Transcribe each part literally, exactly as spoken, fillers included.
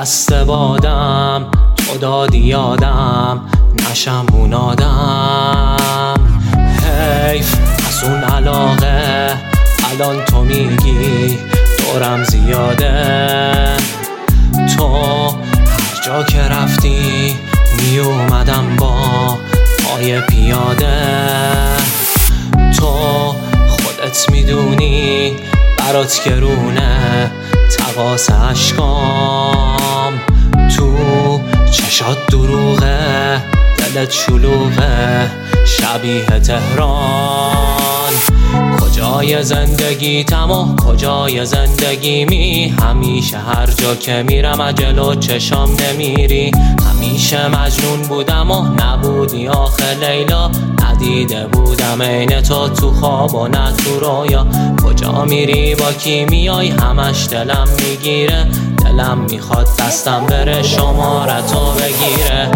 دست بادم تو دادی یادم نشم اون آدم. حیف از اون علاقه الان تو میگی دورم زیاده. تو هر جا که رفتی می اومدم با پای پیاده. تو خودت میدونی برات گرونه تقاس عشقام. تو چشات دروغه دلت شلوغه شبیه تهران. کجای زندگیتم و کجای زندگی می؟ همیشه هر جا که میرم اجلو چشام نمیری. همیشه مجنون بودم و نبودی آخه لیلا. ندیده بودم عین تو تو خواب و نه تو رویا. کجا میری با کی میای همش دلم میگیره. دلم میخواد دستم بره شمارتو بگیره.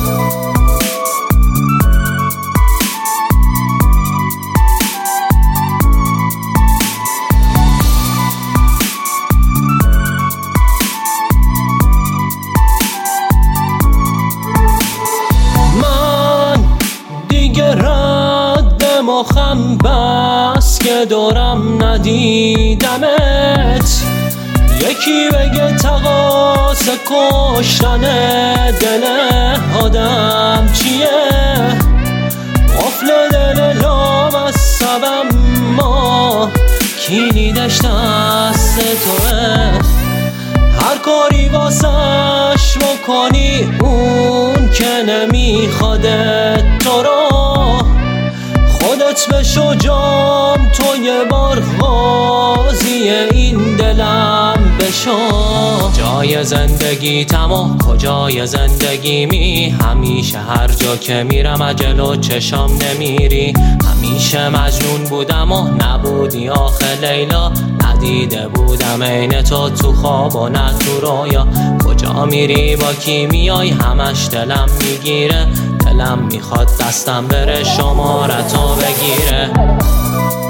مخم بس که دورم ندیدمت. یکی بگه تقاس کشتن دل آدم چیه؟ قفل دل لامصبم ما کلیدش دست توه. هر کاری واسش بکنی اون که نمیخواده تو رو. خودت بشو جام تو یه بار قاضی این دلم بشو. جای زندگیتم و کجای زندگی می؟ همیشه هر جا که میرم اجلو چشام نمیری. همیشه مجنون بودم و نبودی آخه لیلا. ندیده بودم عین تو تو خواب و نه تو رویا. کجا میری با کی میای همش دلم میگیره. دلم میخواد دستم بره شمارتو بگیره.